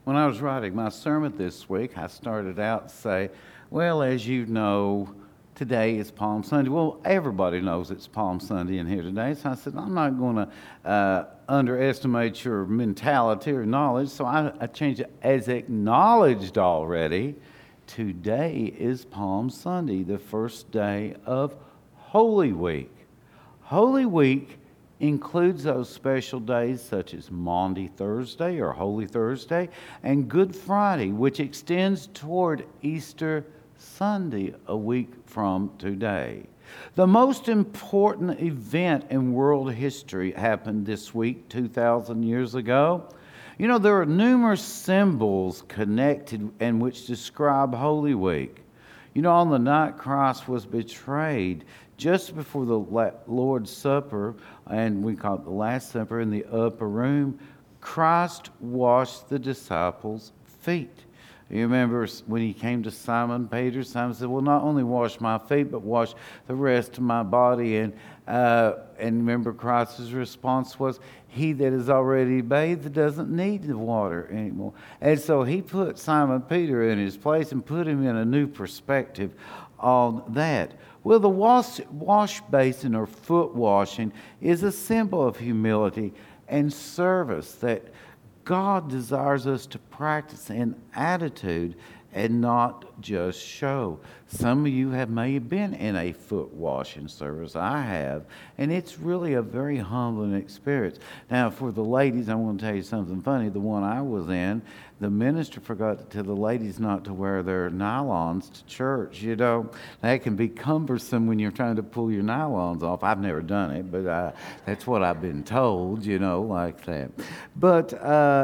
When I was writing my sermon this week, I started out to say, well, as you know, today is Palm Sunday. Well, everybody knows it's Palm Sunday in here today. So I said, I'm not going to underestimate your mentality or knowledge. So I changed it as acknowledged already. Today is Palm Sunday, the first day of Holy Week. Holy Week includes those special days such as Maundy Thursday or Holy Thursday and Good Friday, which extends toward Easter Sunday a week from today. The most important event in world history happened this week 2,000 years ago. You know, there are numerous symbols connected and which describe Holy Week. You know, on the night Christ was betrayed, just before the Lord's Supper, and we call it the Last Supper, in the upper room, Christ washed the disciples' feet. You remember when he came to Simon Peter, Simon said, well, not only wash my feet, but wash the rest of my body. And remember Christ's response was, he that is already bathed doesn't need the water anymore. And so he put Simon Peter in his place and put him in a new perspective on that. Well, the wash basin or foot washing is a symbol of humility and service that God desires us to practice in attitude and not just show. Some of you may have been in a foot washing service. I have, and it's really a very humbling experience. Now, for the ladies, I want to tell you something funny. The one I was in, the minister forgot to tell the ladies not to wear their nylons to church. You know, that can be cumbersome when you're trying to pull your nylons off. I've never done it, but that's what I've been told, you know, like that. But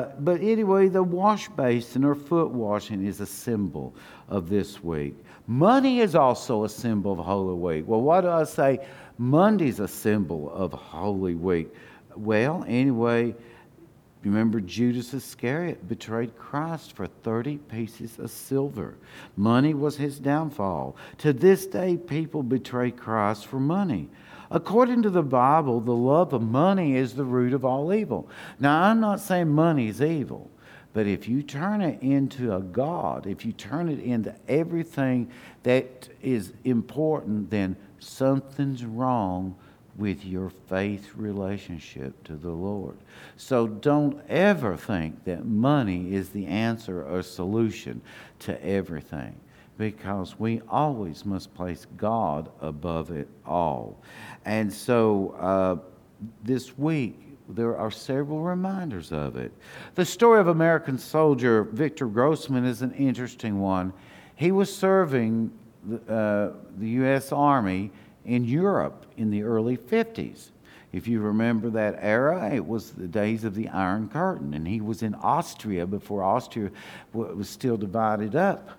anyway, the wash basin or foot washing is a symbol of this week. Money is also a symbol of Holy Week. Well, why do I say Monday's a symbol of Holy Week? Well, anyway, remember Judas Iscariot betrayed Christ for 30 pieces of silver. Money was his downfall. To this day, people betray Christ for money. According to the Bible, the love of money is the root of all evil. Now, I'm not saying money is evil. But if you turn it into a god, if you turn it into everything that is important, then something's wrong with your faith relationship to the Lord. So don't ever think that money is the answer or solution to everything, because we always must place God above it all. And so this week, there are several reminders of it. The story of American soldier Victor Grossman is an interesting one. He was serving the U.S. Army in Europe in the early 50s. If you remember that era, it was the days of the Iron Curtain, and he was in Austria before Austria was still divided up.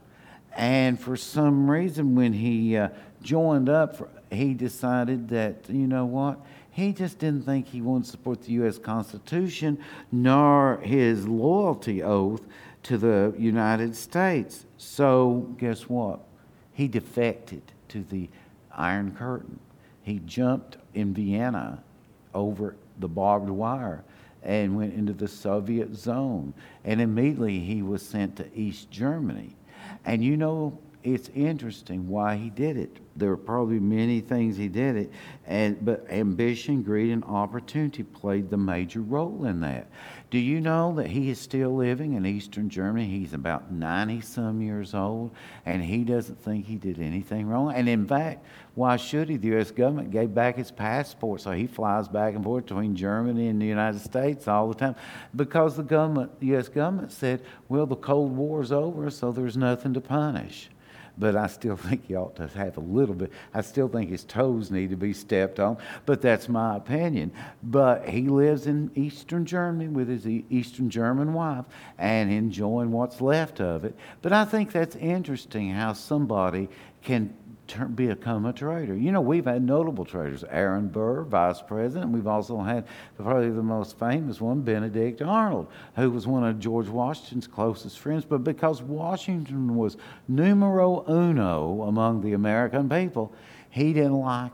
And for some reason, when he joined up, he decided that, you know what, he just didn't think he wanted to support the U.S. Constitution nor his loyalty oath to the United States. So guess what? He defected to the Iron Curtain. He jumped in Vienna over the barbed wire and went into the Soviet zone. And immediately he was sent to East Germany. And you know, it's interesting why he did it. There are probably many things he did it, but ambition, greed, and opportunity played the major role in that. Do you know that he is still living in Eastern Germany? He's about 90-some years old, and he doesn't think he did anything wrong. And in fact, why should he? The U.S. government gave back his passport, so he flies back and forth between Germany and the United States all the time, because the U.S. government said, well, the Cold War's over, so there's nothing to punish. But I still think he ought to have a little bit. I still think his toes need to be stepped on, but that's my opinion. But he lives in Eastern Germany with his Eastern German wife and enjoying what's left of it. But I think that's interesting how somebody can become a traitor. You know, we've had notable traitors. Aaron Burr, vice president. We've also had probably the most famous one, Benedict Arnold, who was one of George Washington's closest friends. But because Washington was numero uno among the American people, he didn't like it.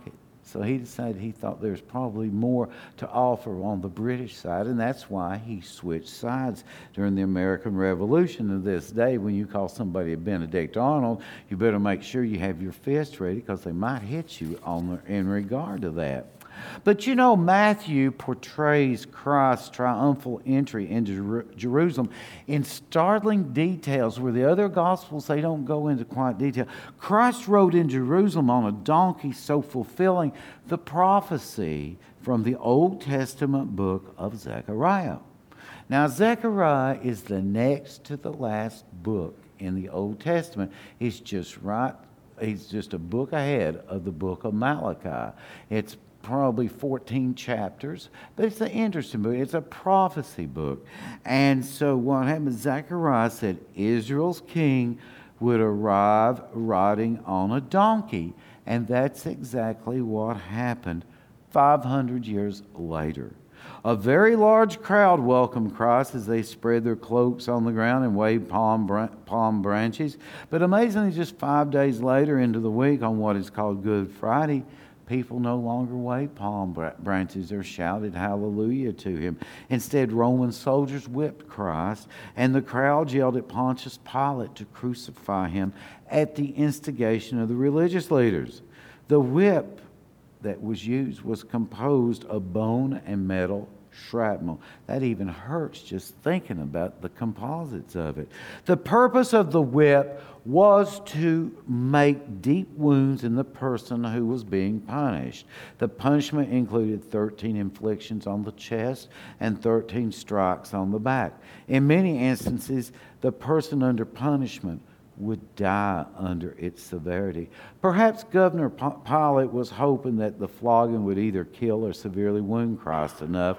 So he decided he thought there was probably more to offer on the British side, and that's why he switched sides during the American Revolution. To this day, when you call somebody a Benedict Arnold, you better make sure you have your fist ready, because they might hit you in regard to that. But you know, Matthew portrays Christ's triumphal entry into Jerusalem in startling details where the other Gospels, they don't go into quite detail. Christ rode in Jerusalem on a donkey, so fulfilling the prophecy from the Old Testament book of Zechariah. Now, Zechariah is the next to the last book in the Old Testament. He's just a book ahead of the book of Malachi. It's probably 14 chapters, but it's an interesting book. It's a prophecy book. And so what happened, Zechariah said Israel's king would arrive riding on a donkey. And that's exactly what happened 500 years later. A very large crowd welcomed Christ as they spread their cloaks on the ground and waved palm branches. But amazingly, just 5 days later into the week, on what is called Good Friday, people no longer waved palm branches or shouted hallelujah to him. Instead, Roman soldiers whipped Christ, and the crowd yelled at Pontius Pilate to crucify him at the instigation of the religious leaders. The whip that was used was composed of bone and metal shrapnel. That even hurts just thinking about the composites of it. The purpose of the whip was to make deep wounds in the person who was being punished. The punishment included 13 inflictions on the chest and 13 strikes on the back. In many instances, the person under punishment would die under its severity. Perhaps Governor Pilate was hoping that the flogging would either kill or severely wound Christ enough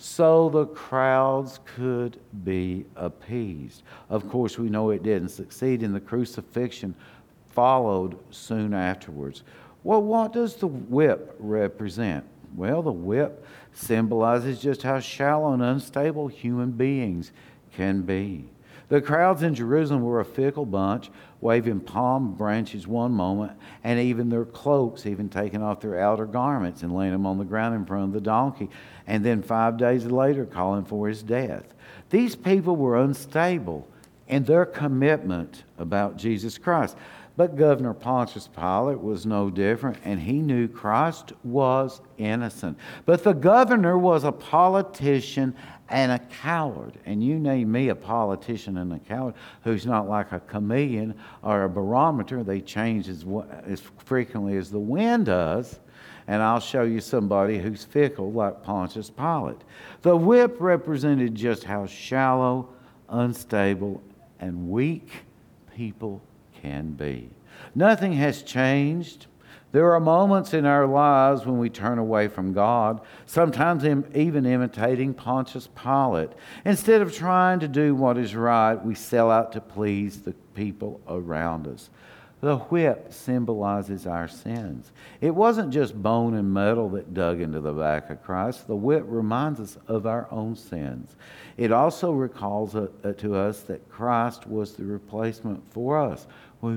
so the crowds could be appeased. Of course, we know it didn't succeed, and the crucifixion followed soon afterwards. Well, what does the whip represent? Well, the whip symbolizes just how shallow and unstable human beings can be. The crowds in Jerusalem were a fickle bunch, waving palm branches one moment, and even their cloaks, even taking off their outer garments and laying them on the ground in front of the donkey, and then 5 days later calling for his death. These people were unstable in their commitment about Jesus Christ. But Governor Pontius Pilate was no different, and he knew Christ was innocent. But the governor was a politician and a coward. And you name me a politician and a coward who's not like a chameleon or a barometer. They change as frequently as the wind does. And I'll show you somebody who's fickle like Pontius Pilate. The whip represented just how shallow, unstable, and weak people can be. Nothing has changed. There are moments in our lives when we turn away from God, sometimes even imitating Pontius Pilate. Instead of trying to do what is right, we sell out to please the people around us. The whip symbolizes our sins. It wasn't just bone and metal that dug into the back of Christ. The whip reminds us of our own sins. It also recalls to us that Christ was the replacement for us,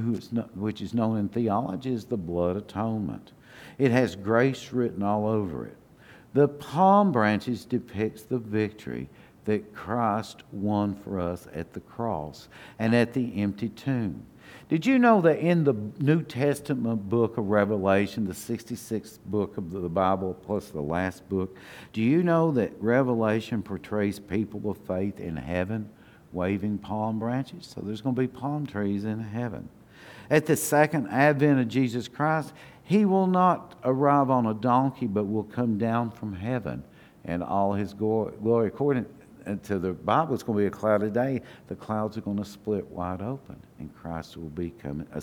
which is known in theology as the blood atonement. It has grace written all over it. The palm branches depicts the victory that Christ won for us at the cross and at the empty tomb. Did you know that in the New Testament book of Revelation, the 66th book of the Bible plus the last book, do you know that Revelation portrays people of faith in heaven waving palm branches? So there's going to be palm trees in heaven. At the second advent of Jesus Christ, he will not arrive on a donkey, but will come down from heaven in all his glory. According to the Bible, it's going to be a cloudy day. The clouds are going to split wide open, and Christ will be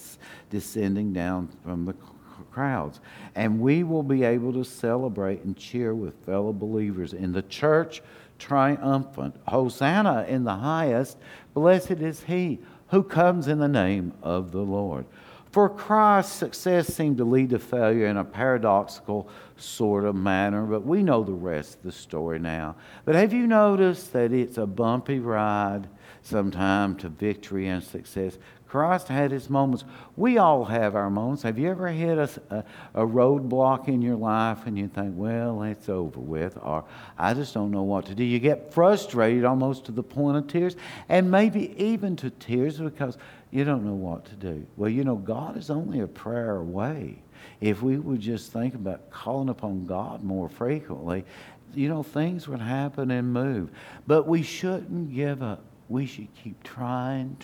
descending down from the crowds. And we will be able to celebrate and cheer with fellow believers in the church triumphant. Hosanna in the highest. Blessed is he who comes in the name of the Lord. For Christ's success seemed to lead to failure in a paradoxical sort of manner, but we know the rest of the story now. But have you noticed that it's a bumpy ride? sometime to victory and success. Christ had his moments. We all have our moments. Have you ever hit a roadblock in your life and you think, well, it's over with, or I just don't know what to do? You get frustrated almost to the point of tears, and maybe even to tears because you don't know what to do. Well, God is only a prayer away. If we would just think about calling upon God more frequently, things would happen and move. But we shouldn't give up. We should keep trying.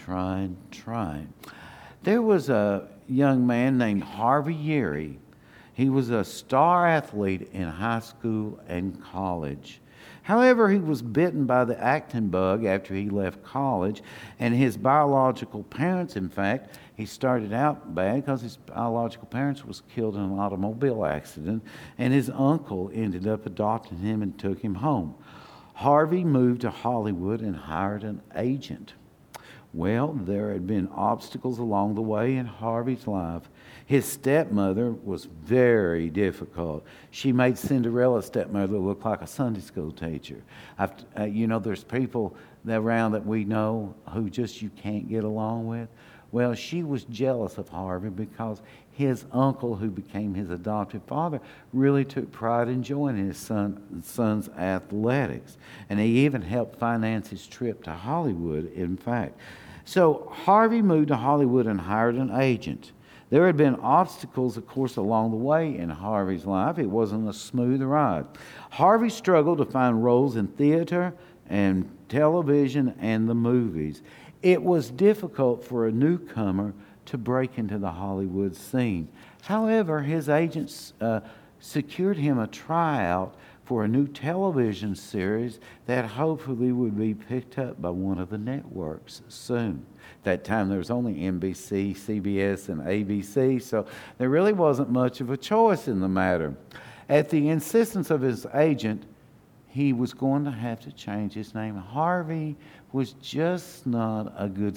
There was a young man named Harvey Yeary. He was a star athlete in high school and college. However, he was bitten by the actin bug after he left college, and his biological parents, in fact, he started out bad because his biological parents was killed in an automobile accident, and his uncle ended up adopting him and took him home. Harvey moved to Hollywood and hired an agent. Well, there had been obstacles along the way in Harvey's life. His stepmother was very difficult. She made Cinderella's stepmother look like a Sunday school teacher. There's people around that we know who just you can't get along with. Well, she was jealous of Harvey because his uncle, who became his adoptive father, really took pride in joining his son's athletics. And he even helped finance his trip to Hollywood, in fact. So Harvey moved to Hollywood and hired an agent. There had been obstacles, of course, along the way in Harvey's life. It wasn't a smooth ride. Harvey struggled to find roles in theater and television and the movies. It was difficult for a newcomer to break into the Hollywood scene. However, his agents secured him a tryout for a new television series that hopefully would be picked up by one of the networks soon. At that time, there was only NBC, CBS, and ABC, so there really wasn't much of a choice in the matter. At the insistence of his agent, he was going to have to change his name. Harvey was just not a good,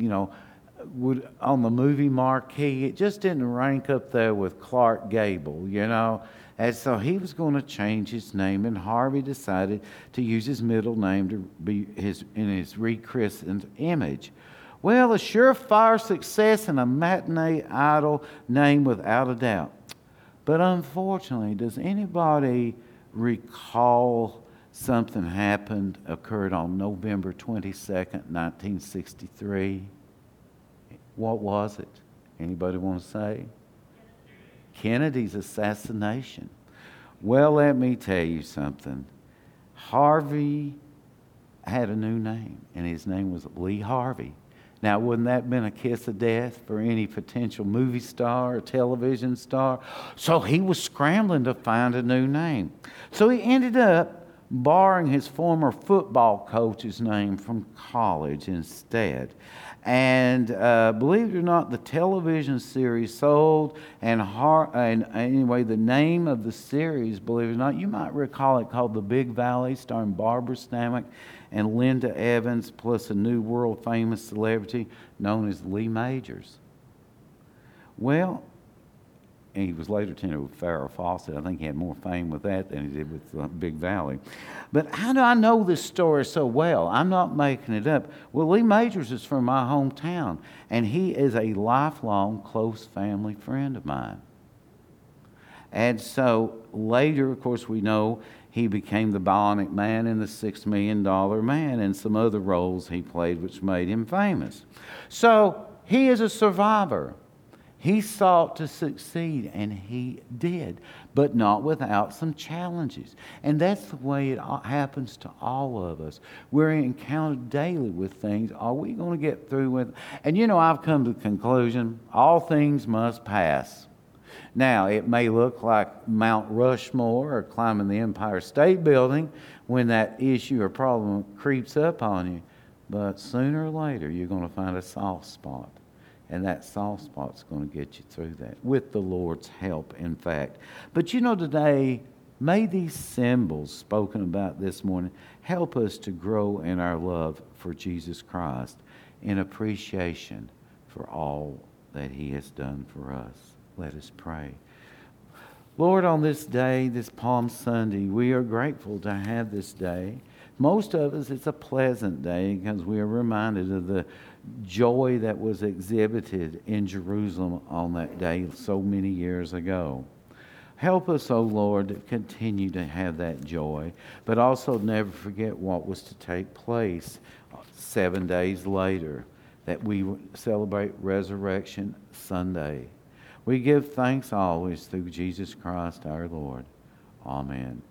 on the movie marquee. It just didn't rank up there with Clark Gable, And so he was going to change his name, and Harvey decided to use his middle name to be in his rechristened image. Well, a surefire success and a matinee idol name without a doubt. But unfortunately, does anybody recall something occurred on November 22nd, 1963? What was it? Anybody want to say? Kennedy's assassination. Well, let me tell you something. Harvey had a new name, and his name was Lee Harvey. Now, wouldn't that have been a kiss of death for any potential movie star or television star? So he was scrambling to find a new name. So he ended up borrowing his former football coach's name from college instead. And believe it or not, the television series sold, and anyway, the name of the series, believe it or not, you might recall it, called The Big Valley, starring Barbara Stanwyck and Linda Evans, plus a new world-famous celebrity known as Lee Majors. Well, and he was later teamed with Farrah Fawcett. I think he had more fame with that than he did with Big Valley. But how do I know this story so well? I'm not making it up. Well, Lee Majors is from my hometown, and he is a lifelong close family friend of mine. And so later, of course, we know he became the Bionic Man in the $6 Million Man and some other roles he played which made him famous. So he is a survivor. He sought to succeed, and he did, but not without some challenges. And that's the way it happens to all of us. We're encountered daily with things. Are we going to get through with? And I've come to the conclusion, all things must pass. Now, it may look like Mount Rushmore or climbing the Empire State Building when that issue or problem creeps up on you, but sooner or later you're going to find a soft spot. And that soft spot's going to get you through that, with the Lord's help, in fact. But today, may these symbols spoken about this morning help us to grow in our love for Jesus Christ, in appreciation for all that He has done for us. Let us pray. Lord, on this day, this Palm Sunday, we are grateful to have this day Most of us, it's a pleasant day because we are reminded of the joy that was exhibited in Jerusalem on that day so many years ago. Help us, O Lord, to continue to have that joy, but also never forget what was to take place 7 days later, that we celebrate Resurrection Sunday. We give thanks always through Jesus Christ our Lord. Amen.